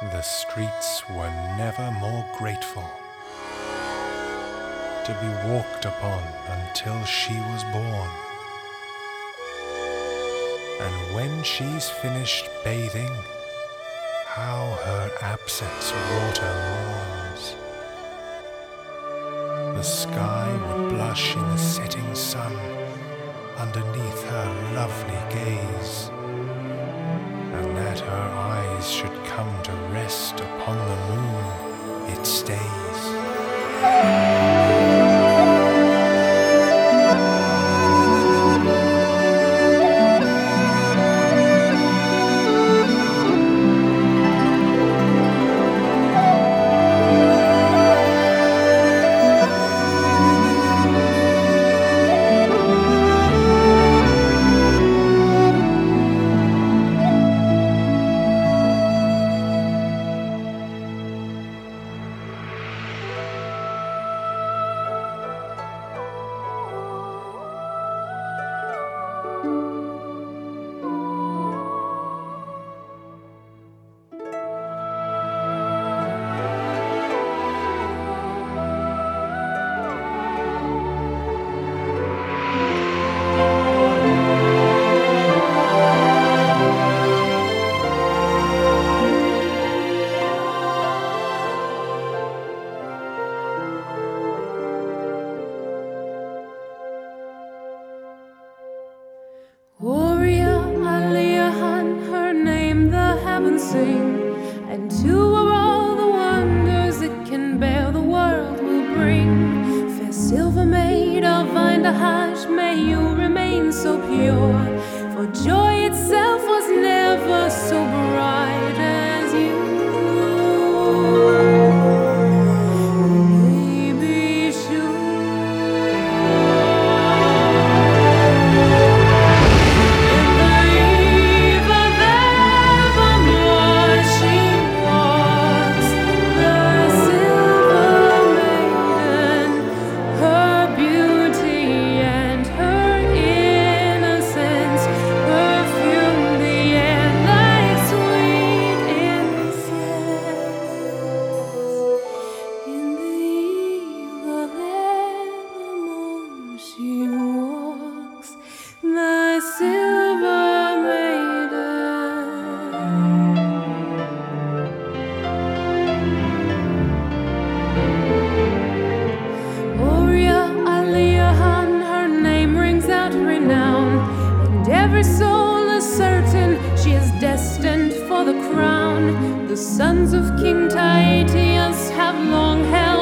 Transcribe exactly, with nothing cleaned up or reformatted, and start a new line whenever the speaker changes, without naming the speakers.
The streets were never more grateful to be walked upon until she was born. And when she's finished bathing, how her absence water mourns. The sky would blush in the setting sun underneath her lovely gaze, and that her eyes should come to rest upon the moon, it stays.
Warrior Aliyahan, her name the heavens sing, and to her all the wonders it can bear the world will bring. Fair silver maid of Indahaj, may you remain so pure, for joy itself was never so bright as you. Every soul is certain she is destined for the crown. The sons of King Taitius have long held